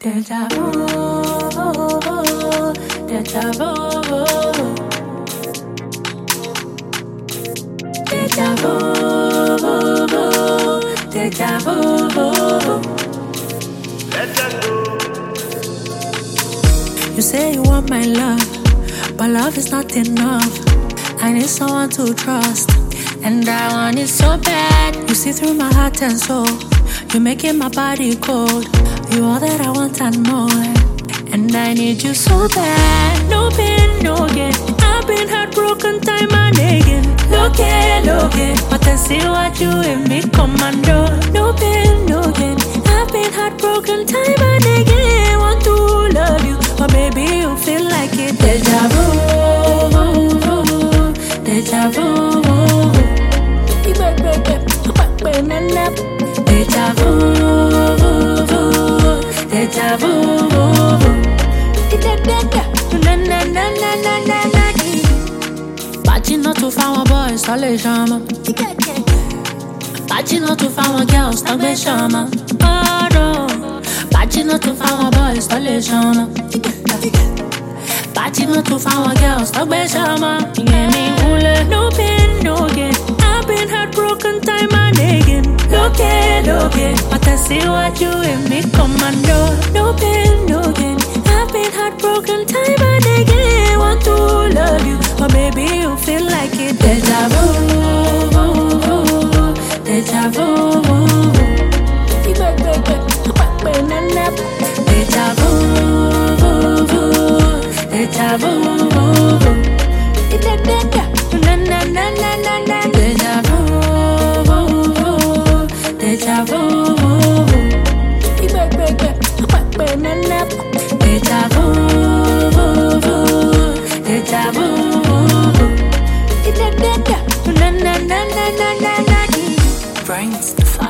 Deja vu, deja vu, deja vu, deja vu. You say you want my love, but love is not enough. I need someone to trust, and I want it so bad. You see through my heart and soul. You're making my body cold. You're all that I want and more, and I need you so bad. No pain, no gain. I've been heartbroken time and again. Look it, but I see what you in me commando. No pain, no gain. I've been heartbroken time and again. Want to love you, but maybe you feel like it. Deja vu, deja vu. Deja vu, deja vu. Bacino to find boys, all les shama. Bacino to find girls, not be shama. Oh no. Bacino to find boys, all les shama. Bacino to find girls, not be shama. No pain, no gain. I've been heartbroken time and again. Look it, but I see what you in me commando. No pain, no gain. I've been heartbroken time and again. Want to love you, but maybe you feel like it. Deja vu, deja vu. Deja vu, deja vu. Deja vu, deja vu, deja vu. Brains